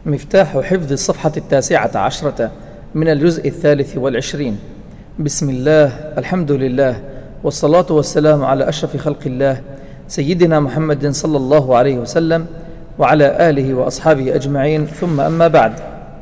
مفتاح حفظ الصفحة 19 من الجزء 23. بسم الله، الحمد لله، والصلاة والسلام على أشرف خلق الله سيدنا محمد صلى الله عليه وسلم وعلى آله وأصحابه أجمعين، ثم أما بعد.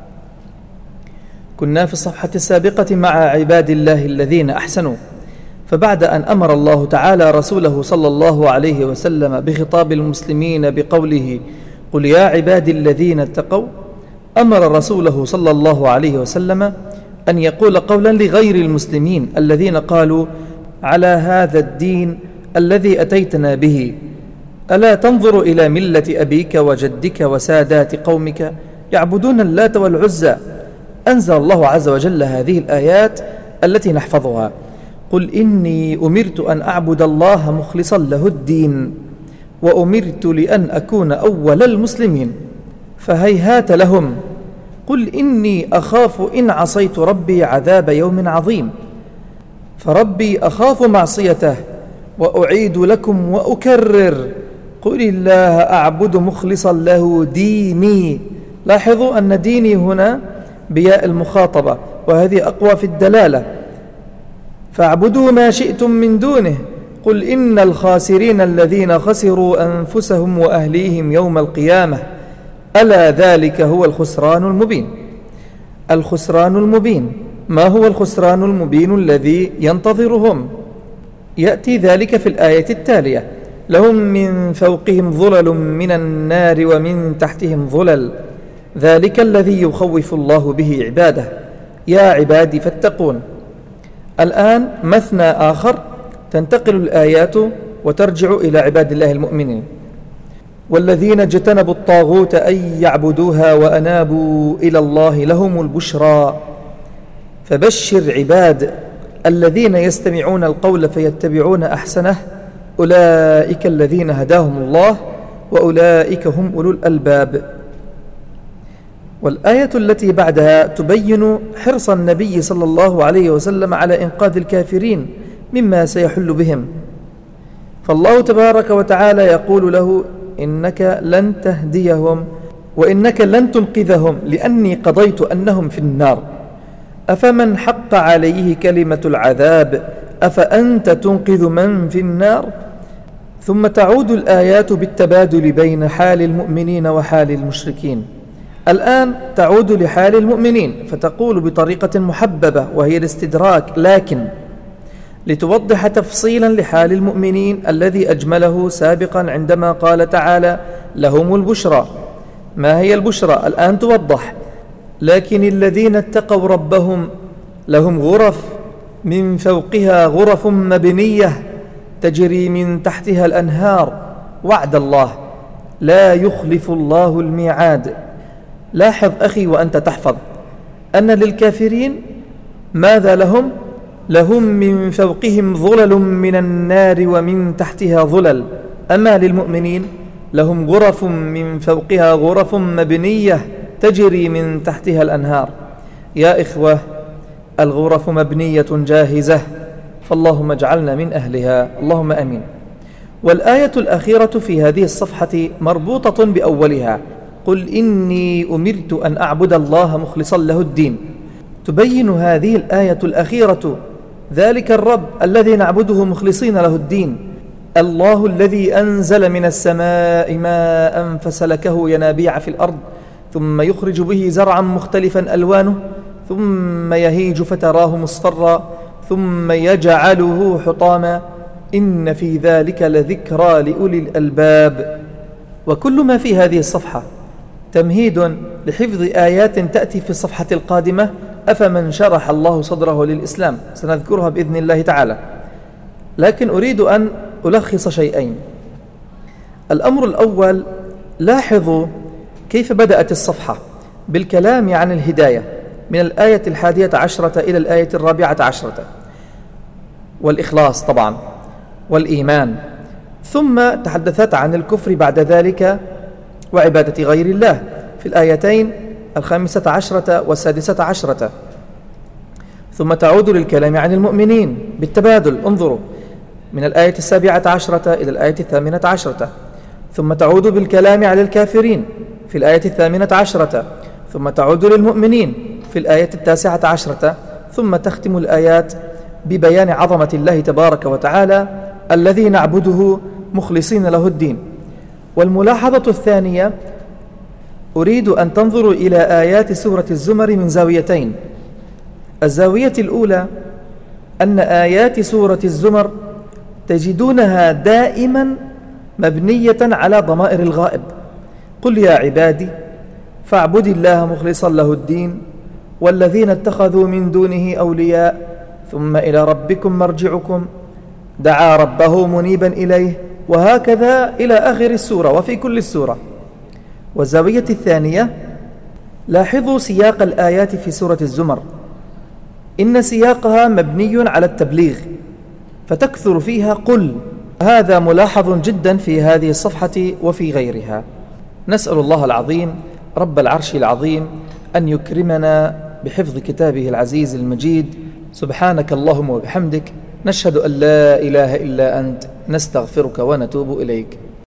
كنا في الصفحة السابقة مع عباد الله الذين أحسنوا، فبعد أن أمر الله تعالى رسوله صلى الله عليه وسلم بخطاب المسلمين بقوله: قل يا عبادي الذين اتقوا، أمر رسوله صلى الله عليه وسلم أن يقول قولا لغير المسلمين الذين قالوا: على هذا الدين الذي أتيتنا به ألا تنظر إلى ملة أبيك وجدك وسادات قومك يعبدون اللات والعزى. أنزل الله عز وجل هذه الآيات التي نحفظها: قل إني أمرت أن أعبد الله مخلصا له الدين وأمرت لأن أكون أول المسلمين. فهيهات لهم، قل إني أخاف إن عصيت ربي عذاب يوم عظيم. فربي أخاف معصيته، وأعيد لكم وأكرر: قل الله أعبد مخلصا له ديني. لاحظوا أن ديني هنا بياء المخاطبة، وهذه أقوى في الدلالة. فاعبدوا ما شئتم من دونه، قل إن الخاسرين الذين خسروا أنفسهم وأهليهم يوم القيامة ألا ذلك هو الخسران المبين. الخسران المبين، ما هو الخسران المبين الذي ينتظرهم؟ يأتي ذلك في الآية التالية: لهم من فوقهم ظلل من النار ومن تحتهم ظلل، ذلك الذي يخوف الله به عباده، يا عبادي فاتقون. الآن مثنى آخر، تنتقل الآيات وترجع إلى عباد الله المؤمنين: والذين اجتنبوا الطاغوت أن يعبدوها وأنابوا إلى الله لهم البشرى. فبشر عباد الذين يستمعون القول فيتبعون أحسنه، أولئك الذين هداهم الله وأولئك هم أولو الألباب. والآية التي بعدها تبين حرص النبي صلى الله عليه وسلم على إنقاذ الكافرين مما سيحل بهم، فالله تبارك وتعالى يقول له: إنك لن تهديهم وإنك لن تنقذهم لأني قضيت أنهم في النار، أفمن حق عليه كلمة العذاب أفأنت تنقذ من في النار. ثم تعود الآيات بالتبادل بين حال المؤمنين وحال المشركين. الآن تعود لحال المؤمنين فتقول بطريقة محببة وهي الاستدراك، لكن لتوضح تفصيلا لحال المؤمنين الذي أجمله سابقا عندما قال تعالى: لهم البشرى. ما هي البشرى؟ الآن توضح: لكن الذين اتقوا ربهم لهم غرف من فوقها غرف مبنية تجري من تحتها الأنهار، وعد الله لا يخلف الله الميعاد. لاحظ أخي وأنت تحفظ أن للكافرين ماذا لهم؟ لهم من فوقهم ظلل من النار ومن تحتها ظلل. أما للمؤمنين لهم غرف من فوقها غرف مبنية تجري من تحتها الأنهار. يا إخوة، الغرف مبنية جاهزة، فاللهم اجعلنا من أهلها، اللهم أمين. والآية الأخيرة في هذه الصفحة مربوطة بأولها: قل إني أمرت أن أعبد الله مخلصا له الدين. تبين هذه الآية الأخيرة ذلك الرب الذي نعبده مخلصين له الدين، الله الذي أنزل من السماء ماء فسلكه ينابيع في الأرض ثم يخرج به زرعا مختلفا ألوانه ثم يهيج فتراه مصفرا ثم يجعله حطاما، إن في ذلك لذكرى لأولي الألباب. وكل ما في هذه الصفحة تمهيد لحفظ آيات تأتي في الصفحة القادمة: أفمن شرح الله صدره للإسلام، سنذكرها بإذن الله تعالى. لكن أريد أن ألخص شيئين. الأمر الأول، لاحظوا كيف بدأت الصفحة بالكلام عن الهداية من الآية 11 إلى الآية 14، والإخلاص طبعا والإيمان، ثم تحدثت عن الكفر بعد ذلك وعبادة غير الله في الآيتين 15 و16، ثم تعود للكلام عن المؤمنين بالتبادل. انظروا من الآية 17 إلى الآية 18، ثم تعود بالكلام على الكافرين في الآية 18، ثم تعود للمؤمنين في الآية 19، ثم تختم الآيات ببيان عظمة الله تبارك وتعالى الذي نعبده مخلصين له الدين. والملاحظة الثانية، أريد أن تنظروا إلى آيات سورة الزمر من زاويتين. الزاوية الأولى أن آيات سورة الزمر تجدونها دائما مبنية على ضمائر الغائب: قل يا عبادي فاعبد الله مخلصا له الدين والذين اتخذوا من دونه أولياء ثم إلى ربكم مرجعكم دعا ربه منيبا إليه، وهكذا إلى آخر السورة وفي كل السورة. والزاوية الثانية، لاحظوا سياق الآيات في سورة الزمر، إن سياقها مبني على التبليغ فتكثر فيها قل. هذا ملاحظ جدا في هذه الصفحة وفي غيرها. نسأل الله العظيم رب العرش العظيم أن يكرمنا بحفظ كتابه العزيز المجيد. سبحانك اللهم وبحمدك، نشهد أن لا إله إلا أنت، نستغفرك ونتوب إليك.